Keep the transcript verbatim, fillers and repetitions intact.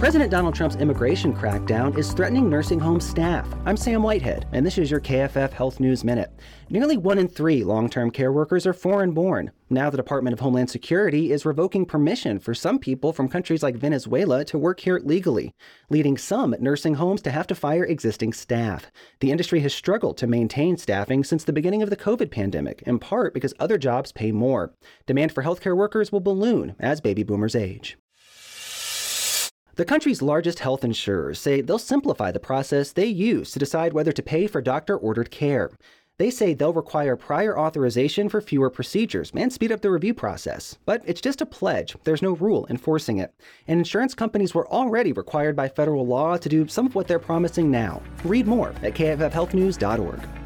President Donald Trump's immigration crackdown is threatening nursing home staff. I'm Sam Whitehead, and this is your K F F Health News Minute. Nearly one in three long-term care workers are foreign-born. Now the Department of Homeland Security is revoking permission for some people from countries like Venezuela to work here legally, leading some nursing homes to have to fire existing staff. The industry has struggled to maintain staffing since the beginning of the COVID pandemic, in part because other jobs pay more. Demand for healthcare workers will balloon as baby boomers age. The country's largest health insurers say they'll simplify the process they use to decide whether to pay for doctor-ordered care. They say they'll require prior authorization for fewer procedures and speed up the review process. But it's just a pledge. There's no rule enforcing it. And insurance companies were already required by federal law to do some of what they're promising now. Read more at K F F health news dot org.